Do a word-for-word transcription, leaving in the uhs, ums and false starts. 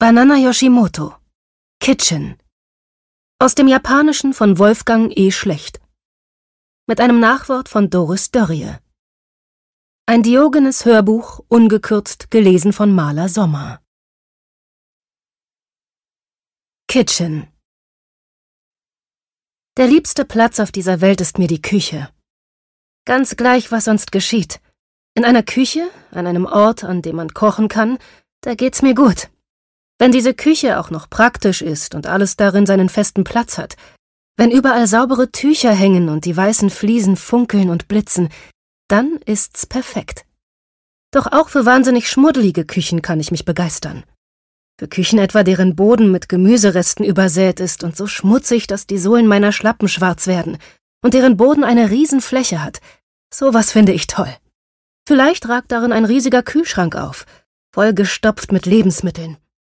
Banana Yoshimoto. Kitchen. Aus dem Japanischen von Wolfgang E. Schlecht. Mit einem Nachwort von Doris Dörrie. Ein Diogenes-Hörbuch, ungekürzt, gelesen von Maler Sommer. Kitchen. Der liebste Platz auf dieser Welt ist mir die Küche. Ganz gleich, was sonst geschieht. In einer Küche, an einem Ort, an dem man kochen kann, da geht's mir gut. Wenn diese Küche auch noch praktisch ist und alles darin seinen festen Platz hat, wenn überall saubere Tücher hängen und die weißen Fliesen funkeln und blitzen, dann ist's perfekt. Doch auch für wahnsinnig schmuddelige Küchen kann ich mich begeistern. Für Küchen etwa, deren Boden mit Gemüseresten übersät ist und so schmutzig, dass die Sohlen meiner Schlappen schwarz werden und deren Boden eine Riesenfläche hat. Sowas finde ich toll. Vielleicht ragt darin ein riesiger Kühlschrank auf, vollgestopft mit Lebensmitteln.